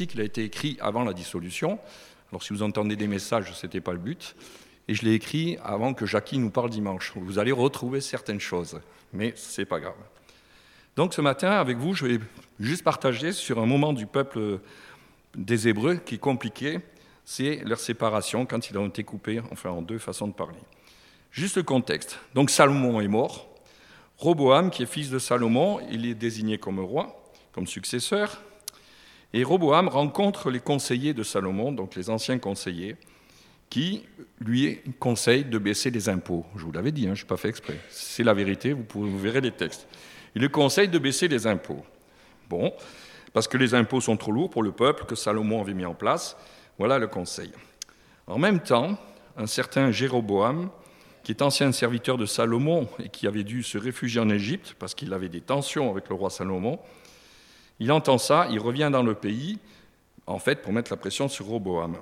prophétique, il a été écrit avant la dissolution. Alors si vous entendez des messages, ce n'était pas le but. Et je l'ai écrit avant que Jackie nous parle dimanche. Vous allez retrouver certaines choses, mais ce n'est pas grave. Donc ce matin, avec vous, je vais juste partager sur un moment du peuple des Hébreux qui est compliqué, c'est leur séparation quand ils ont été coupés, enfin en deux façons de parler. Juste le contexte. Donc Salomon est mort. Roboam, qui est fils de Salomon, il est désigné comme roi, comme successeur. Et Roboam rencontre les conseillers de Salomon, donc les anciens conseillers, qui lui conseillent de baisser les impôts. Je vous l'avais dit, je n'ai pas fait exprès. C'est la vérité, vous verrez les textes. Il lui conseille de baisser les impôts. Bon, parce que les impôts sont trop lourds pour le peuple que Salomon avait mis en place. Voilà le conseil. En même temps, un certain Jéroboam, qui est ancien serviteur de Salomon et qui avait dû se réfugier en Égypte parce qu'il avait des tensions avec le roi Salomon, il entend ça, il revient dans le pays, en fait, pour mettre la pression sur Roboam.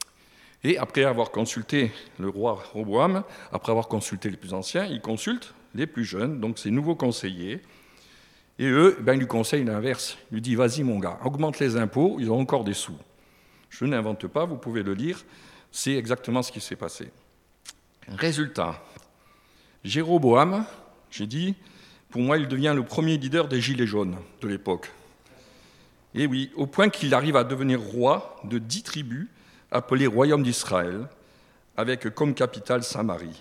Et après avoir consulté le roi Roboam, après avoir consulté les plus anciens, il consulte les plus jeunes, donc ses nouveaux conseillers. Et eux, ils lui conseillent l'inverse. Il lui dit, vas-y mon gars, augmente les impôts, ils ont encore des sous. Je n'invente pas, vous pouvez le lire, c'est exactement ce qui s'est passé. Résultat, Jéroboam, j'ai dit, pour moi, il devient le premier leader des Gilets jaunes de l'époque. Et oui, au point qu'il arrive à devenir roi de 10 tribus, appelées Royaume d'Israël, avec comme capitale Samarie.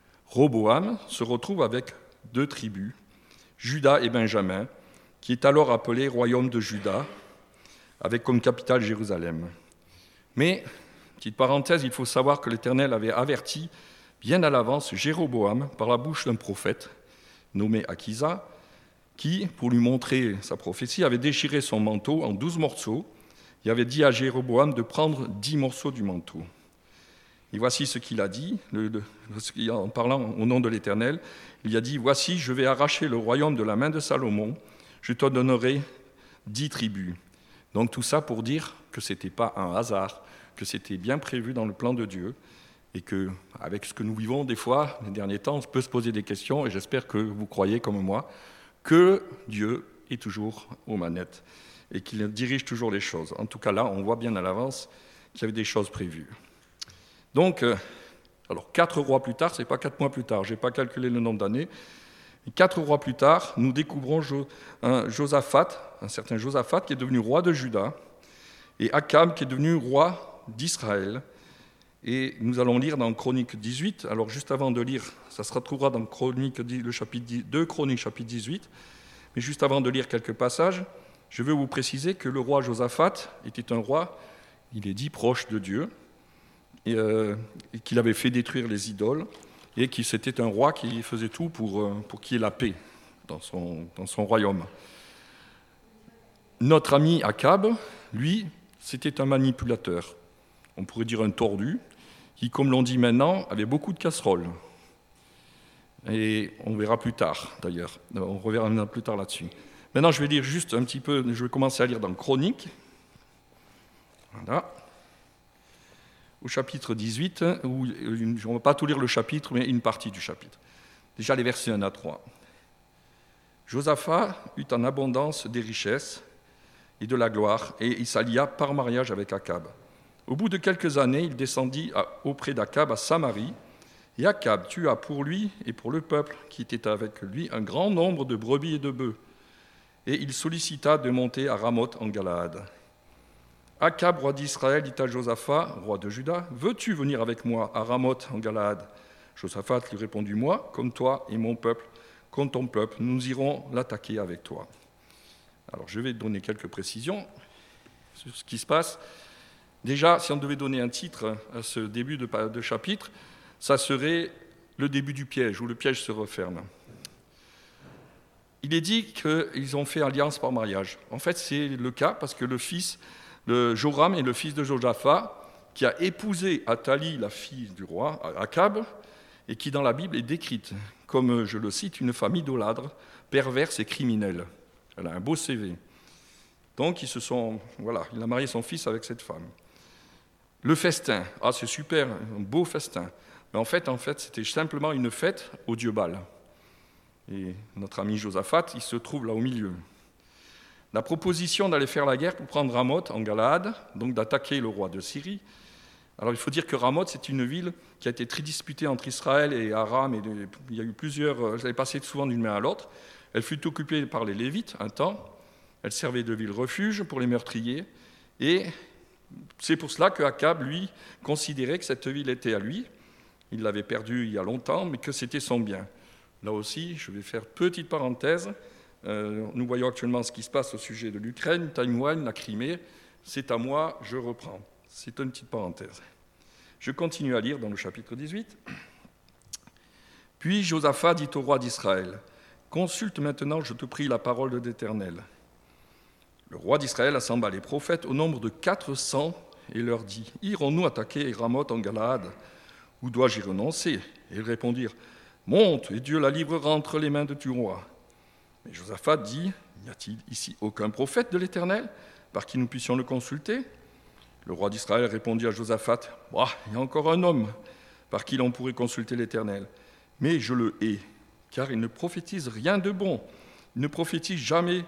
Roboam se retrouve avec 2 tribus, Juda et Benjamin, qui est alors appelé Royaume de Juda, avec comme capitale Jérusalem. Mais, petite parenthèse, il faut savoir que l'Éternel avait averti bien à l'avance Jéroboam par la bouche d'un prophète nommé Akisa, qui, pour lui montrer sa prophétie, avait déchiré son manteau en 12 morceaux et avait dit à Jéroboam de prendre 10 morceaux du manteau. Et voici ce qu'il a dit, en parlant au nom de l'Éternel, il a dit « Voici, je vais arracher le royaume de la main de Salomon, je te donnerai 10 tribus. » Donc tout ça pour dire que ce n'était pas un hasard, que c'était bien prévu dans le plan de Dieu, et qu'avec ce que nous vivons des fois, les derniers temps, on peut se poser des questions, et j'espère que vous croyez comme moi, que Dieu est toujours aux manettes, et qu'il dirige toujours les choses. En tout cas là, on voit bien à l'avance qu'il y avait des choses prévues. Donc, alors 4 rois plus tard, ce n'est pas 4 mois plus tard, je n'ai pas calculé le nombre d'années, 4 rois plus tard, nous découvrons un certain Josaphat qui est devenu roi de Juda, et Akab qui est devenu roi d'Israël. Et nous allons lire dans Chronique 18, alors juste avant de lire, ça se retrouvera dans le chapitre 2, Chronique chapitre 18, mais juste avant de lire quelques passages, je veux vous préciser que le roi Josaphat était un roi, il est dit proche de Dieu, et qu'il avait fait détruire les idoles, et que c'était un roi qui faisait tout pour qu'il y ait la paix dans son royaume. Notre ami Akab, lui, c'était un manipulateur, on pourrait dire un tordu, qui, comme l'on dit maintenant, avait beaucoup de casseroles. Et on verra plus tard, d'ailleurs. On reverra plus tard là-dessus. Maintenant, je vais lire juste un petit peu, je vais commencer à lire dans Chronique. Voilà. Au chapitre 18, où on ne va pas tout lire le chapitre, mais une partie du chapitre. Déjà les versets 1 à 3. Josaphat eut en abondance des richesses et de la gloire, et il s'allia par mariage avec Akab. Au bout de quelques années, il descendit auprès d'Akab à Samarie, et Akab tua pour lui et pour le peuple qui était avec lui un grand nombre de brebis et de bœufs, et il sollicita de monter à Ramoth en Galaad. Akab, roi d'Israël, dit à Josaphat, roi de Juda, « Veux-tu venir avec moi à Ramoth en Galaad ?» Josaphat lui répondit, « Moi, comme toi et mon peuple, comme ton peuple, nous irons l'attaquer avec toi. » Alors je vais donner quelques précisions sur ce qui se passe. Déjà, si on devait donner un titre à ce début de chapitre, ça serait le début du piège, où le piège se referme. Il est dit qu'ils ont fait alliance par mariage. En fait, c'est le cas parce que le Joram est le fils de Josaphat, qui a épousé Athalie, la fille du roi, Akab, et qui dans la Bible est décrite comme, je le cite, une femme idolâtre, perverse et criminelle. Elle a un beau CV. Donc, il a marié son fils avec cette femme. Le festin, c'est super, un beau festin. Mais en fait, c'était simplement une fête au dieu Baal. Et notre ami Josaphat, il se trouve là au milieu. La proposition d'aller faire la guerre pour prendre Ramoth en Galade, donc d'attaquer le roi de Syrie. Alors il faut dire que Ramoth, c'est une ville qui a été très disputée entre Israël et Aram, et il y a eu plusieurs, elle est passée souvent d'une main à l'autre. Elle fut occupée par les Lévites un temps, elle servait de ville refuge pour les meurtriers, et c'est pour cela que Akab, lui, considérait que cette ville était à lui. Il l'avait perdue il y a longtemps, mais que c'était son bien. Là aussi, je vais faire petite parenthèse. Nous voyons actuellement ce qui se passe au sujet de l'Ukraine, Taïwan, la Crimée. C'est à moi, je reprends. C'est une petite parenthèse. Je continue à lire dans le chapitre 18. Puis Josaphat dit au roi d'Israël, « Consulte maintenant, je te prie, la parole de l'Éternel. » Le roi d'Israël assembla les prophètes au nombre de 400 et leur dit, « Irons-nous attaquer Ramoth en Galade, ou dois-je y renoncer ?» Et ils répondirent, « Monte, et Dieu la livrera entre les mains de ton roi. » Mais Josaphat dit, « N'y a-t-il ici aucun prophète de l'Éternel, par qui nous puissions le consulter ?» Le roi d'Israël répondit à Josaphat, « Il y a encore un homme par qui l'on pourrait consulter l'Éternel, mais je le hais, car il ne prophétise rien de bon, il ne prophétise jamais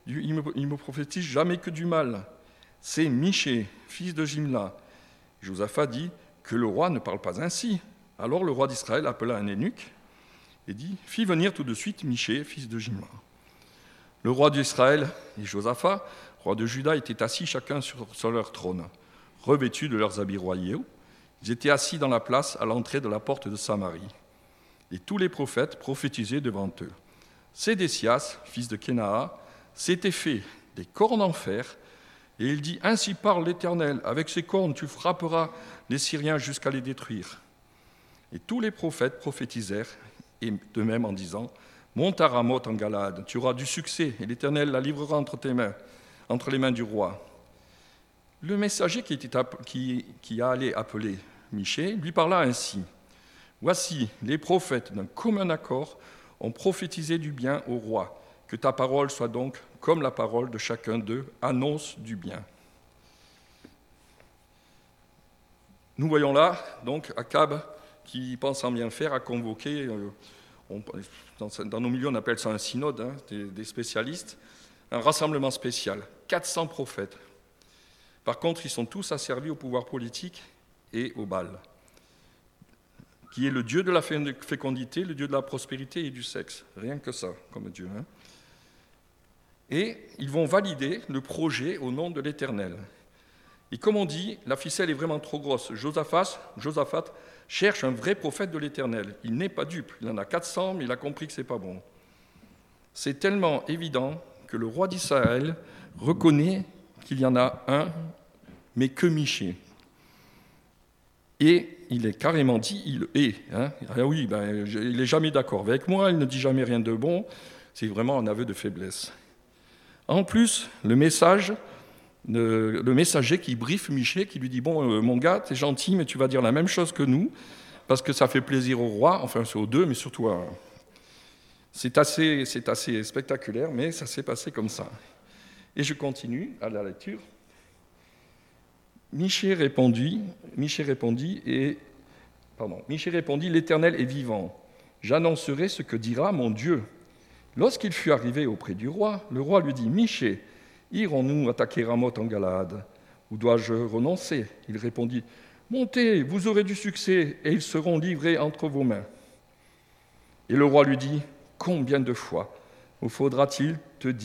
que du mal. C'est Michée, fils de Jimla. » Josaphat dit, « Que le roi ne parle pas ainsi. » Alors le roi d'Israël appela un eunuque et dit, « Fis venir tout de suite Michée, fils de Jimla. » Le roi d'Israël et Josaphat, roi de Juda, étaient assis chacun sur leur trône, revêtus de leurs habits royaux. Ils étaient assis dans la place à l'entrée de la porte de Samarie. Et tous les prophètes prophétisaient devant eux. Sédécias, fils de Kenaa, s'était fait des cornes en fer, et il dit, « Ainsi parle l'Éternel, avec ces cornes tu frapperas les Syriens jusqu'à les détruire. » Et tous les prophètes prophétisèrent, et de même en disant, « Monte à Ramoth en Galade, tu auras du succès, et l'Éternel la livrera entre les mains du roi. » Le messager qui allait appeler Michée lui parla ainsi, « Voici, les prophètes d'un commun accord ont prophétisé du bien au roi. Que ta parole soit donc comme la parole de chacun d'eux, annonce du bien. » Nous voyons là, donc, Akab, qui, pensant bien faire, a convoqué, dans nos milieux on appelle ça un synode, des spécialistes, un rassemblement spécial, 400 prophètes. Par contre, ils sont tous asservis au pouvoir politique et au Baal, qui est le dieu de la fécondité, le dieu de la prospérité et du sexe. Rien que ça, comme dieu. Et ils vont valider le projet au nom de l'Éternel. Et comme on dit, la ficelle est vraiment trop grosse. Josaphat cherche un vrai prophète de l'Éternel. Il n'est pas dupe. Il en a 400, mais il a compris que ce n'est pas bon. C'est tellement évident que le roi d'Israël reconnaît qu'il y en a un, mais que Michée. Et il est carrément dit, il est. Ah oui, il n'est jamais d'accord avec moi, il ne dit jamais rien de bon. C'est vraiment un aveu de faiblesse. En plus, le messager qui briefe Michée, qui lui dit « Bon, mon gars, t'es gentil, mais tu vas dire la même chose que nous, parce que ça fait plaisir au roi, enfin c'est aux deux, mais surtout à... » C'est assez spectaculaire, mais ça s'est passé comme ça. Et je continue à la lecture. Michée répondit, « L'Éternel est vivant. J'annoncerai ce que dira mon Dieu. » Lorsqu'il fut arrivé auprès du roi, le roi lui dit, « Michée, irons-nous attaquer Ramoth en Galade, ou dois-je renoncer ?» Il répondit, « Montez, vous aurez du succès, et ils seront livrés entre vos mains. » Et le roi lui dit, « Combien de fois me faudra-t-il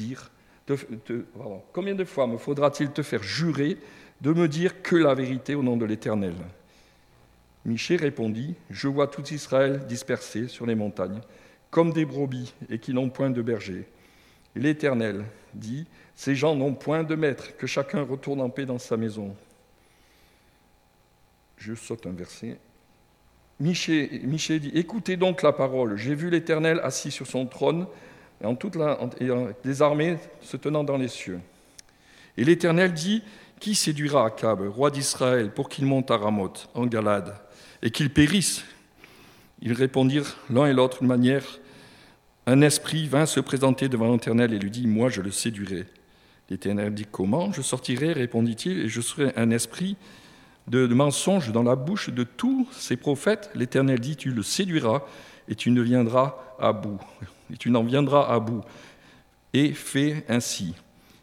te faire jurer de me dire que la vérité au nom de l'Éternel ?» Michée répondit, « Je vois tout Israël dispersé sur les montagnes, comme des brebis, et qui n'ont point de berger. » Et l'Éternel dit, « Ces gens n'ont point de maître, que chacun retourne en paix dans sa maison. » Je saute un verset. Michée dit, « Écoutez donc la parole. J'ai vu l'Éternel assis sur son trône, et des armées se tenant dans les cieux. » Et l'Éternel dit, « Qui séduira Akab, roi d'Israël, pour qu'il monte à Ramoth, en Galade, et qu'il périsse ?» Ils répondirent l'un et l'autre d'une manière. Un esprit vint se présenter devant l'Éternel et lui dit, « Moi, je le séduirai. » L'Éternel dit, « Comment je sortirai, répondit-il, et je serai un esprit de mensonge dans la bouche de tous ces prophètes. » L'Éternel dit, « Tu le séduiras, et tu n'en viendras à bout. Et fais ainsi. »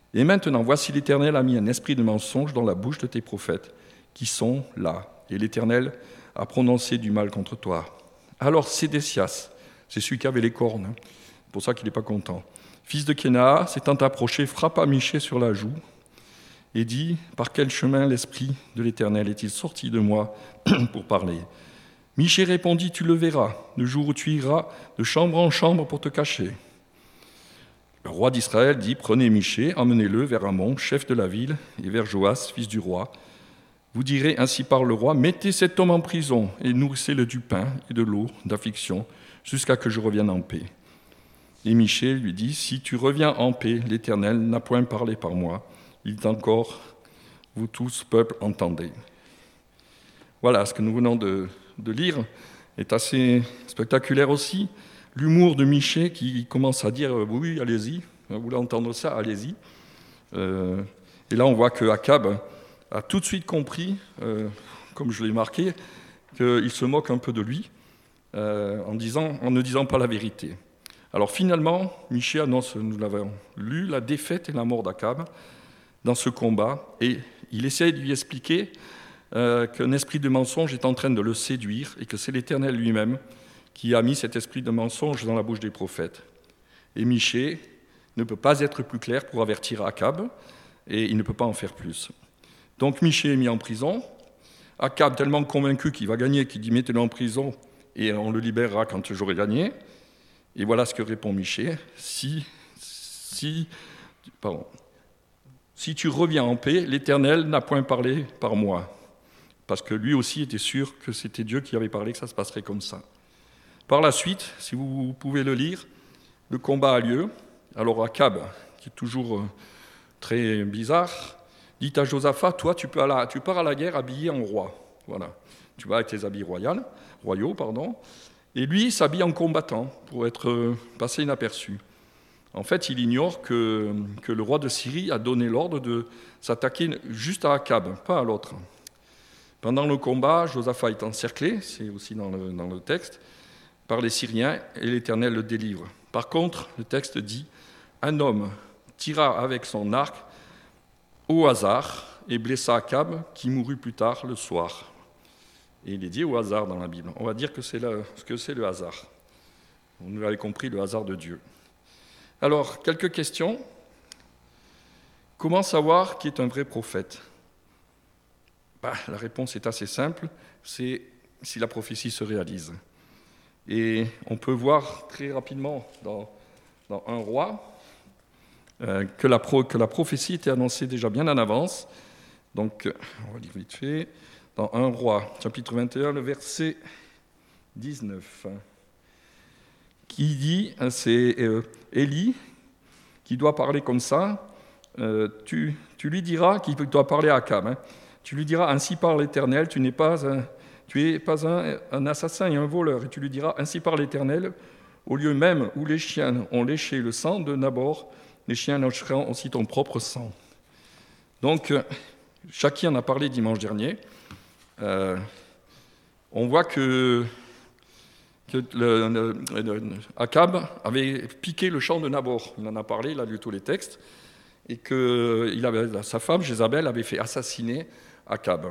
Et maintenant, voici l'Éternel a mis un esprit de mensonge dans la bouche de tes prophètes, qui sont là. Et l'Éternel a prononcé du mal contre toi. » Alors Sédécias, c'est celui qui avait les cornes, c'est pour ça qu'il n'est pas content, fils de Kénaa, s'étant approché, frappa Michée sur la joue et dit, « Par quel chemin l'Esprit de l'Éternel est-il sorti de moi pour parler ?» Michée répondit, « Tu le verras, le jour où tu iras de chambre en chambre pour te cacher. » Le roi d'Israël dit, « Prenez Michée, emmenez-le vers Amon, chef de la ville, et vers Joas, fils du roi. Vous direz, ainsi parle le roi, mettez cet homme en prison et nourrissez-le du pain et de l'eau d'affliction jusqu'à que je revienne en paix. » Et Michée lui dit, « Si tu reviens en paix, l'Éternel n'a point parlé par moi. Il dit encore, vous tous, peuple, entendez. » Voilà, ce que nous venons de lire est assez spectaculaire aussi. L'humour de Michée qui commence à dire, « Oui, allez-y, vous voulez entendre ça, allez-y. » Et là, on voit que Akab a tout de suite compris, comme je l'ai marqué, qu'il se moque un peu de lui en ne disant pas la vérité. Alors finalement, Michée annonce, nous l'avons lu, la défaite et la mort d'Akab dans ce combat, et il essaie de lui expliquer qu'un esprit de mensonge est en train de le séduire et que c'est l'Éternel lui-même qui a mis cet esprit de mensonge dans la bouche des prophètes. Et Michée ne peut pas être plus clair pour avertir Akab, et il ne peut pas en faire plus. Donc Michée est mis en prison. Akab, tellement convaincu qu'il va gagner, qu'il dit « Mettez-le en prison et on le libérera quand j'aurai gagné ». Et voilà ce que répond Michée. Si tu reviens en paix, l'Éternel n'a point parlé par moi. » Parce que lui aussi était sûr que c'était Dieu qui avait parlé, que ça se passerait comme ça. Par la suite, si vous pouvez le lire, le combat a lieu. Alors Akab, qui est toujours très bizarre, dit à Josaphat, toi tu pars à la guerre habillé en roi. Voilà. Tu vas avec tes habits royaux. Et lui, il s'habille en combattant pour être passé inaperçu. En fait, il ignore que le roi de Syrie a donné l'ordre de s'attaquer juste à Akab, pas à l'autre. Pendant le combat, Josaphat est encerclé, c'est aussi dans le texte, par les Syriens, et l'Éternel le délivre. Par contre, le texte dit, un homme tira avec son arc au hasard et blessa Akab, qui mourut plus tard le soir. Et il est dit au hasard dans la Bible. On va dire que c'est le hasard. Vous l'avez compris, le hasard de Dieu. Alors, quelques questions. Comment savoir qui est un vrai prophète ? La réponse est assez simple, c'est si la prophétie se réalise. Et on peut voir très rapidement dans un roi que la prophétie était annoncée déjà bien en avance. Donc, on va lire vite fait. Dans 1 Roi, chapitre 21, le verset 19, qui dit, c'est Élie qui doit parler comme ça, tu lui diras, qu'il doit parler à Akab, tu lui diras, ainsi parle l'Éternel, tu es pas un assassin et un voleur, et tu lui diras, ainsi parle l'Éternel, au lieu même où les chiens ont léché le sang de Nabor, les chiens lécheront aussi ton propre sang. Donc, Chaki en a parlé dimanche dernier. On voit que Akab avait piqué le champ de Nabor. Il en a parlé, il a lu tous les textes, et que sa femme, Jézabel, avait fait assassiner Akab.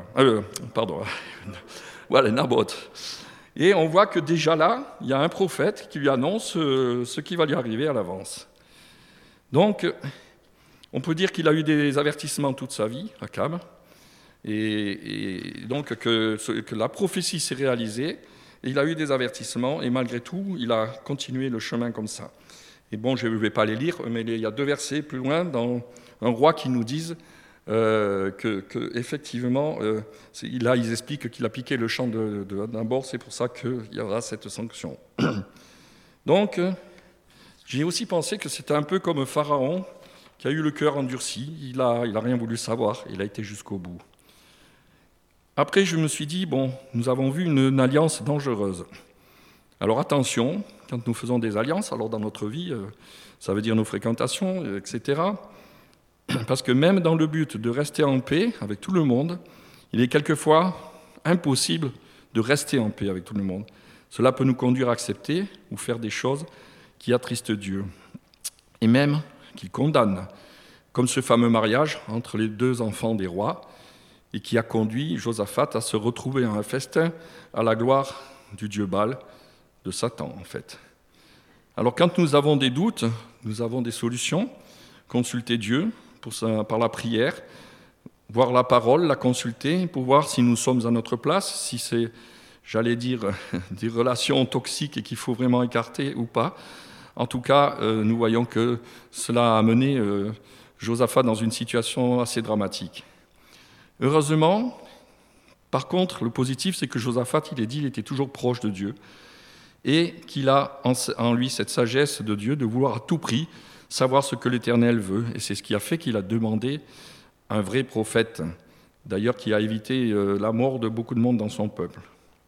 Voilà, Naboth. Et on voit que déjà là, il y a un prophète qui lui annonce ce qui va lui arriver à l'avance. Donc, on peut dire qu'il a eu des avertissements toute sa vie, Akab, et donc que la prophétie s'est réalisée, et il a eu des avertissements, et malgré tout, il a continué le chemin comme ça. Et bon, je ne vais pas les lire, mais il y a 2 versets plus loin, dans un roi qui nous disent qu'effectivement, là, ils expliquent qu'il a piqué le champ de Nabor, c'est pour ça qu'il y aura cette sanction. Donc, j'ai aussi pensé que c'était un peu comme Pharaon, qui a eu le cœur endurci, il n'a rien voulu savoir, il a été jusqu'au bout. Après, je me suis dit, nous avons vu une alliance dangereuse. Alors attention, quand nous faisons des alliances, alors dans notre vie, ça veut dire nos fréquentations, etc. Parce que même dans le but de rester en paix avec tout le monde, il est quelquefois impossible de rester en paix avec tout le monde. Cela peut nous conduire à accepter ou faire des choses qui attristent Dieu, et même qui condamnent, comme ce fameux mariage entre les deux enfants des rois, et qui a conduit Josaphat à se retrouver à un festin à la gloire du dieu Baal, de Satan en fait. Alors quand nous avons des doutes, nous avons des solutions. Consulter Dieu par la prière, voir la parole, la consulter pour voir si nous sommes à notre place, si c'est, j'allais dire, des relations toxiques et qu'il faut vraiment écarter ou pas. En tout cas, nous voyons que cela a amené Josaphat dans une situation assez dramatique. Heureusement, par contre, le positif, c'est que Josaphat, il était toujours proche de Dieu et qu'il a en lui cette sagesse de Dieu de vouloir à tout prix savoir ce que l'Éternel veut. Et c'est ce qui a fait qu'il a demandé un vrai prophète, d'ailleurs qui a évité la mort de beaucoup de monde dans son peuple.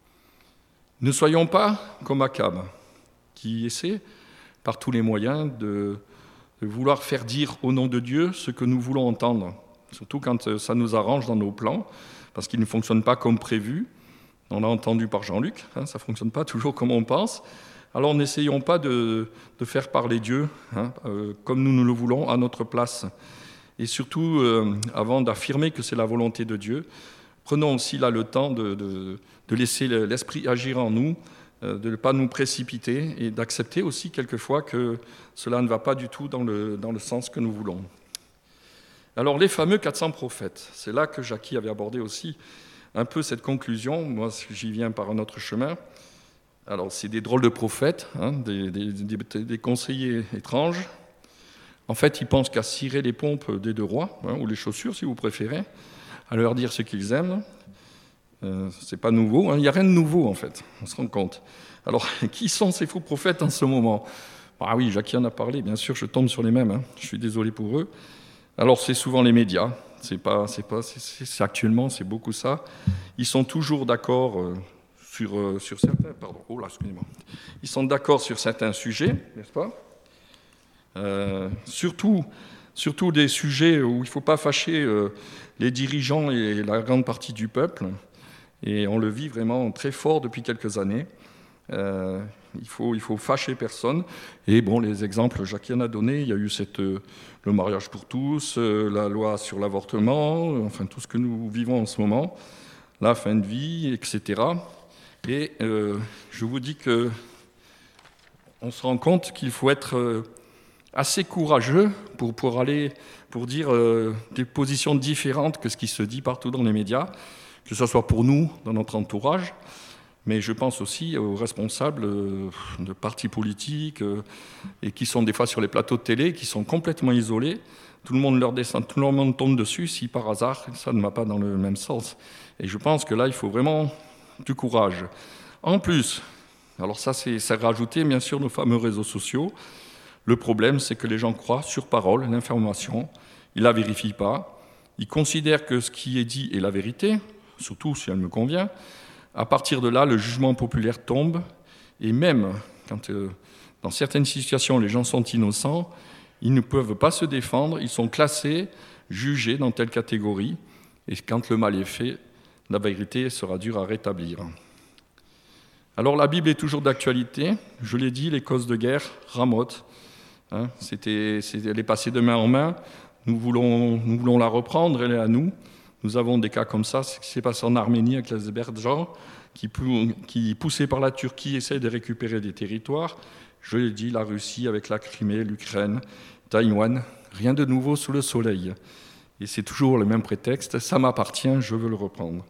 Ne soyons pas comme Akab, qui essaie par tous les moyens de vouloir faire dire au nom de Dieu ce que nous voulons entendre, surtout quand ça nous arrange dans nos plans, parce qu'ils ne fonctionnent pas comme prévu. On l'a entendu par Jean-Luc, ça ne fonctionne pas toujours comme on pense. Alors n'essayons pas de faire parler Dieu comme nous le voulons à notre place. Et surtout, avant d'affirmer que c'est la volonté de Dieu, prenons aussi là le temps de laisser l'Esprit agir en nous, de ne pas nous précipiter et d'accepter aussi quelquefois que cela ne va pas du tout dans le sens que nous voulons. Alors les fameux 400 prophètes, c'est là que Jackie avait abordé aussi un peu cette conclusion. Moi, j'y viens par un autre chemin. Alors c'est des drôles de prophètes, des conseillers étranges. En fait, ils pensent qu'à cirer les pompes des deux rois, ou les chaussures si vous préférez, à leur dire ce qu'ils aiment. C'est pas nouveau, il n'y a rien de nouveau en fait, on se rend compte. Alors, qui sont ces faux prophètes en ce moment ? Ah oui, Jackie en a parlé, bien sûr, je tombe sur les mêmes, je suis désolé pour eux. Alors, c'est souvent les médias, c'est actuellement, c'est beaucoup ça. Ils sont toujours d'accord sur certains, ils sont d'accord sur certains sujets, n'est-ce pas ? Surtout des sujets où il ne faut pas fâcher les dirigeants et la grande partie du peuple. Et on le vit vraiment très fort depuis quelques années. Il faut fâcher personne. Et bon, les exemples, Jackie en a donné. Il y a eu le mariage pour tous, la loi sur l'avortement, enfin tout ce que nous vivons en ce moment, la fin de vie, etc. Et je vous dis que on se rend compte qu'il faut être assez courageux pour dire des positions différentes que ce qui se dit partout dans les médias, que ce soit pour nous, dans notre entourage, mais je pense aussi aux responsables de partis politiques et qui sont des fois sur les plateaux de télé, qui sont complètement isolés. Tout le monde leur descend, tout le monde tombe dessus si par hasard ça ne va pas dans le même sens. Et je pense que là, il faut vraiment du courage. En plus, alors ça c'est rajouté bien sûr nos fameux réseaux sociaux. Le problème, c'est que les gens croient sur parole l'information, ils ne la vérifient pas, ils considèrent que ce qui est dit est la vérité, surtout si elle me convient. À partir de là, le jugement populaire tombe, et même quand dans certaines situations les gens sont innocents, ils ne peuvent pas se défendre, ils sont classés, jugés dans telle catégorie, et quand le mal est fait, la vérité sera dure à rétablir. Alors la Bible est toujours d'actualité, je l'ai dit, les causes de guerre, Ramoth, elle est passée de main en main, nous voulons la reprendre, elle est à nous. Nous avons des cas comme ça, ce qui s'est passé en Arménie avec les Azerbaïdjans, qui poussés par la Turquie, essayent de récupérer des territoires. Je l'ai dit, la Russie avec la Crimée, l'Ukraine, Taïwan, rien de nouveau sous le soleil. Et c'est toujours le même prétexte, ça m'appartient, je veux le reprendre.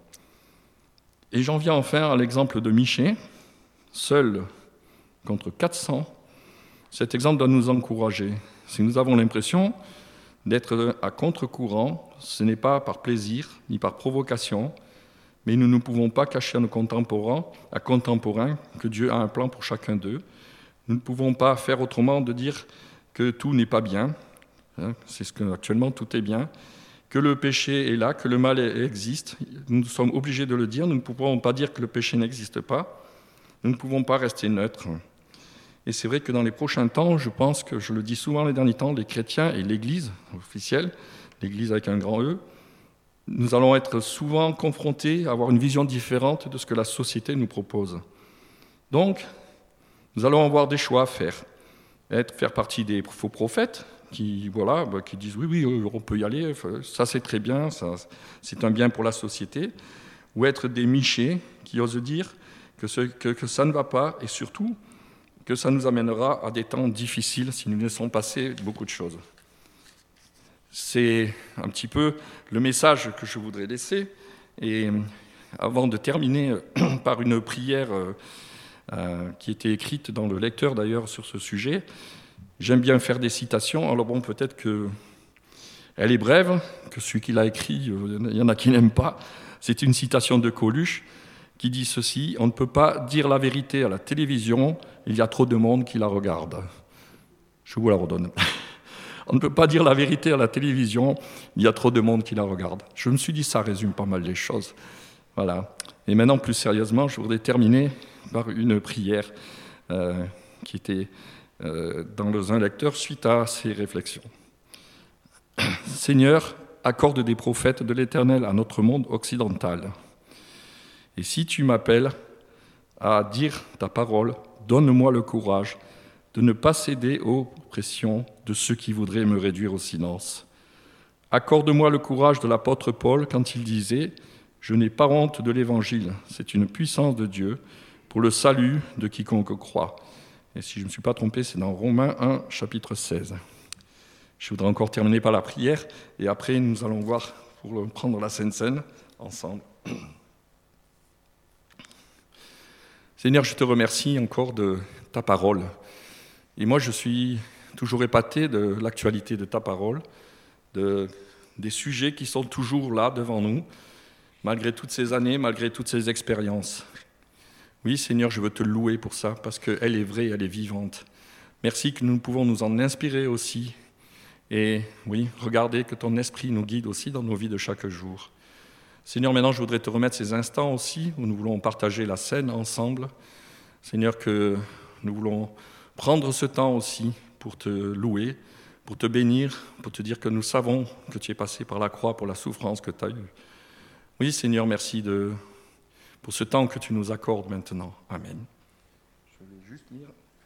Et j'en viens enfin à l'exemple de Michée, seul contre 400. Cet exemple doit nous encourager. Si nous avons l'impression d'être à contre-courant, ce n'est pas par plaisir ni par provocation, mais nous ne pouvons pas cacher à nos contemporains que Dieu a un plan pour chacun d'eux. Nous ne pouvons pas faire autrement de dire que tout n'est pas bien, c'est ce que actuellement tout est bien, que le péché est là, que le mal existe. Nous sommes obligés de le dire, nous ne pouvons pas dire que le péché n'existe pas, nous ne pouvons pas rester neutres. Et c'est vrai que dans les prochains temps, je pense que, je le dis souvent les derniers temps, les chrétiens et l'Église officielle, l'Église avec un grand E, nous allons être souvent confrontés à avoir une vision différente de ce que la société nous propose. Donc, nous allons avoir des choix à faire. Faire partie des faux prophètes, qui disent oui, on peut y aller, ça c'est très bien, ça, c'est un bien pour la société, ou être des michés qui osent dire que ça ne va pas et surtout que ça nous amènera à des temps difficiles si nous laissons passer beaucoup de choses. C'est un petit peu le message que je voudrais laisser. Et avant de terminer par une prière qui était écrite dans le lecteur d'ailleurs sur ce sujet, j'aime bien faire des citations. Alors bon, peut-être qu'elle est brève, que celui qui l'a écrit, il y en a qui n'aiment pas. C'est une citation de Coluche qui dit ceci: « On ne peut pas dire la vérité à la télévision, il y a trop de monde qui la regarde. » Je vous la redonne. On ne peut pas dire la vérité à la télévision, il y a trop de monde qui la regarde. Je me suis dit, ça résume pas mal les choses. Voilà. Et maintenant, plus sérieusement, je voudrais terminer par une prière qui était dans un lecteur suite à ces réflexions. Seigneur, accorde des prophètes de l'Éternel à notre monde occidental. Et si tu m'appelles à dire ta parole, donne-moi le courage de ne pas céder aux pressions de ceux qui voudraient me réduire au silence. Accorde-moi le courage de l'apôtre Paul quand il disait « Je n'ai pas honte de l'Évangile, c'est une puissance de Dieu pour le salut de quiconque croit. » Et si je ne me suis pas trompé, c'est dans Romains 1, chapitre 16. Je voudrais encore terminer par la prière, et après nous allons voir pour prendre la Sainte Seine ensemble. Seigneur, je te remercie encore de ta parole. Et moi, je suis toujours épaté de l'actualité de ta parole, des sujets qui sont toujours là devant nous, malgré toutes ces années, malgré toutes ces expériences. Oui, Seigneur, je veux te louer pour ça, parce qu'elle est vraie, elle est vivante. Merci que nous pouvons nous en inspirer aussi. Et oui, regardez que ton esprit nous guide aussi dans nos vies de chaque jour. Seigneur, maintenant, je voudrais te remettre ces instants aussi, où nous voulons partager la scène ensemble. Seigneur, que nous voulons prendre ce temps aussi pour te louer, pour te bénir, pour te dire que nous savons que tu es passé par la croix pour la souffrance que tu as eue. Oui, Seigneur, merci pour ce temps que tu nous accordes maintenant. Amen. Je vais juste lire.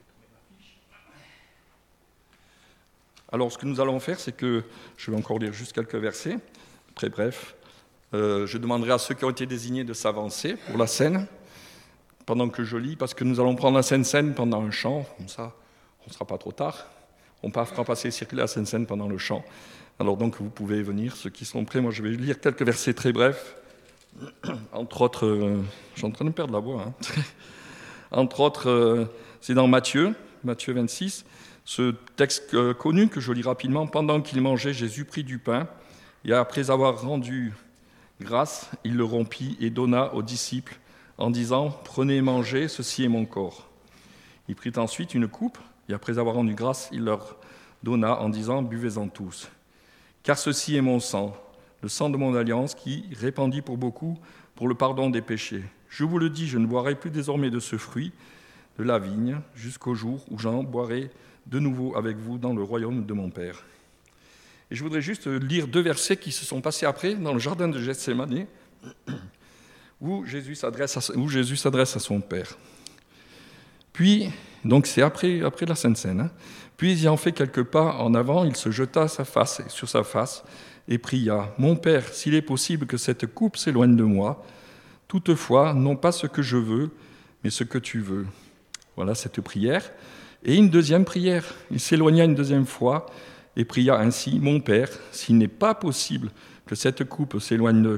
Alors, ce que nous allons faire, c'est que je vais encore lire juste quelques versets, très brefs. Je demanderai à ceux qui ont été désignés de s'avancer pour la scène, pendant que je lis, parce que nous allons prendre la Sainte Seine pendant un chant, comme ça, on ne sera pas trop tard. On fera passer et circuler la Sainte Seine pendant le chant. Alors donc, vous pouvez venir, ceux qui sont prêts. Moi, je vais lire quelques versets très brefs. Entre autres, je suis en train de perdre la voix. Entre autres, c'est dans Matthieu 26, ce texte connu que je lis rapidement. Pendant qu'il mangeait, Jésus prit du pain, et après avoir rendu grâce, il le rompit et donna aux disciples, en disant « Prenez et mangez, ceci est mon corps ». Il prit ensuite une coupe, et après avoir rendu grâce, il leur donna en disant « Buvez-en tous, car ceci est mon sang, le sang de mon alliance qui, répandit pour beaucoup, pour le pardon des péchés. Je vous le dis, je ne boirai plus désormais de ce fruit de la vigne, jusqu'au jour où j'en boirai de nouveau avec vous dans le royaume de mon Père. » Et je voudrais juste lire 2 versets qui se sont passés après, dans le jardin de Gethsémani, où Jésus s'adresse à son Père. Puis, donc c'est après la Sainte Seine, puis ayant fait quelques pas en avant, il se jeta sur sa face et pria « Mon Père, s'il est possible que cette coupe s'éloigne de moi, toutefois, non pas ce que je veux, mais ce que tu veux. » Voilà cette prière. Et une deuxième prière. Il s'éloigna une deuxième fois et pria ainsi « Mon Père, s'il n'est pas possible que cette coupe s'éloigne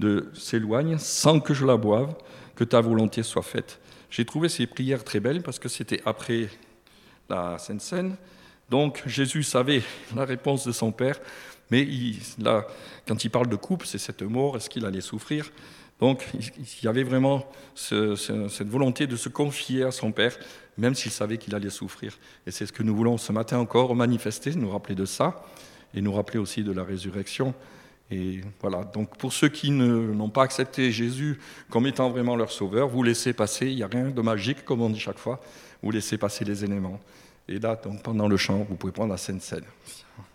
sans que je la boive, que ta volonté soit faite. » J'ai trouvé ces prières très belles parce que c'était après la Sainte Seine. Donc Jésus savait la réponse de son Père, mais quand il parle de coupe, c'est cette mort, est-ce qu'il allait souffrir ? Donc il y avait vraiment cette volonté de se confier à son Père, même s'il savait qu'il allait souffrir. Et c'est ce que nous voulons ce matin encore manifester, nous rappeler de ça, et nous rappeler aussi de la résurrection. Et voilà, donc pour ceux qui n'ont pas accepté Jésus comme étant vraiment leur sauveur, vous laissez passer, il n'y a rien de magique comme on dit chaque fois, vous laissez passer les éléments. Et là, donc, pendant le chant, vous pouvez prendre la Sainte Seine.